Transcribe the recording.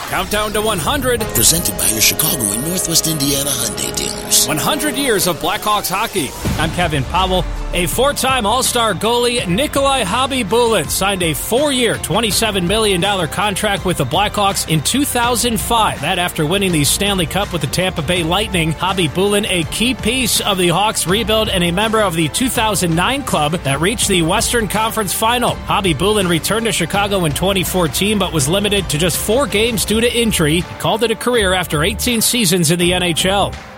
Countdown to 100. Presented by your Chicago and Northwest Indiana Hyundai dealers. 100 years of Blackhawks hockey. I'm Kevin Powell. A four-time All-Star goalie, Nikolai Khabibulin, signed a 4-year, $27 million contract with the Blackhawks in 2005. That after winning the Stanley Cup with the Tampa Bay Lightning. Khabibulin, a key piece of the Hawks' rebuild and a member of the 2009 club that reached the Western Conference Final. Khabibulin returned to Chicago in 2014, but was limited to just 4 games due to injury. He called it a career after 18 seasons in the NHL.